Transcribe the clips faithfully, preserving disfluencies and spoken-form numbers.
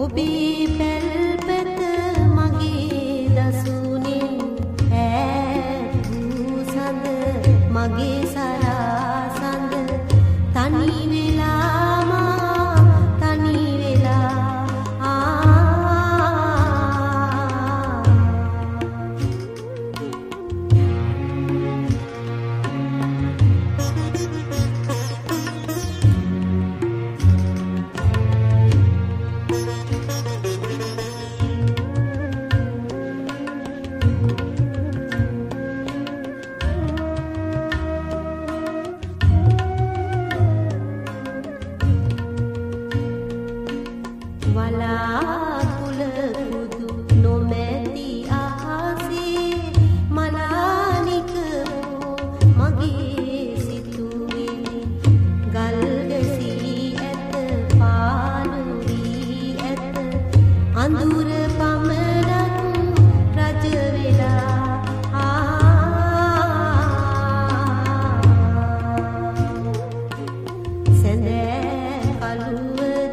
ඔබේ පැල්පත මගේ දසුනේ ඈත් වූ සඳ මගේ සරසඳ තනි වෙලා මා තනි වෙලා වලාකුළ කුදු නොමැති අහසේ මලානික වූ මගේ සිතුවිලි ගල් ගැසී ඇත පාළු වී ඇත අඳුර පමණක් රජ වෙලා සැඳෑ කළුවද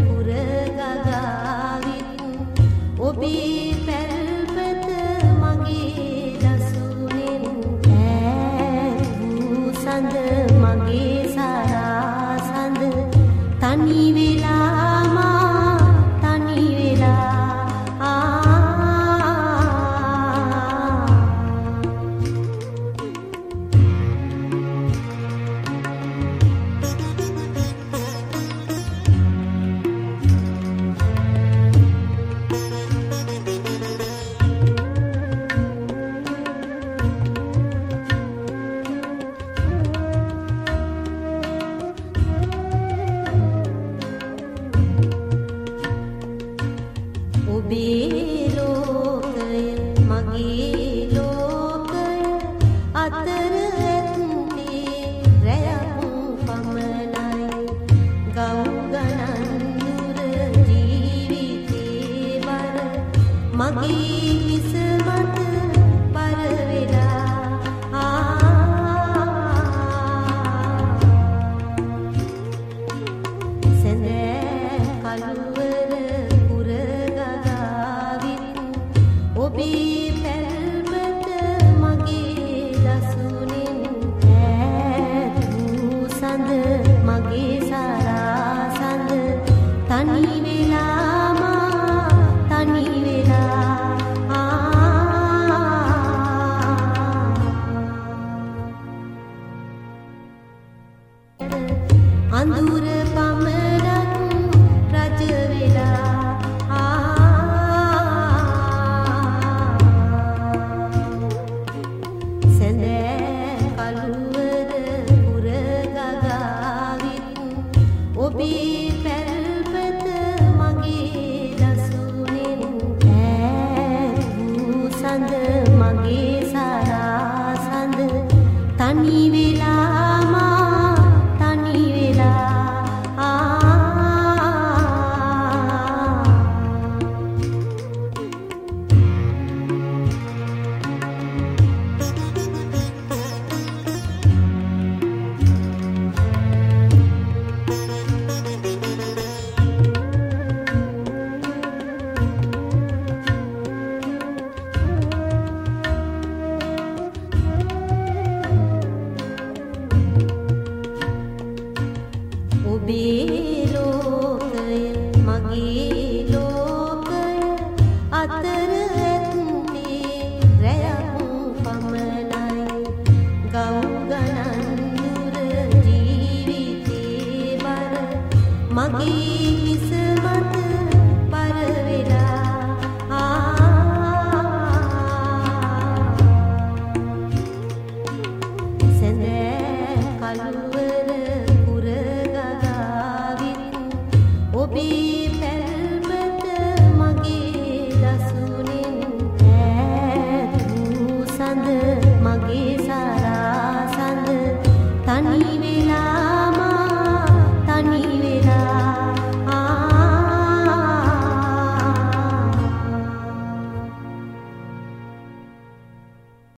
ඔබේ පැල්පත මගේ දසුනෙන් ඈත් වූ සඳ මගේ සරසඳ තනි වෙලා මා තනි වෙලා ඔබේ ලෝකය මගේ ලෝකය අතර ඇත්තේ රැයක් පමණයි ගව් ගණන් දුර ජීවිතේ බර මගේ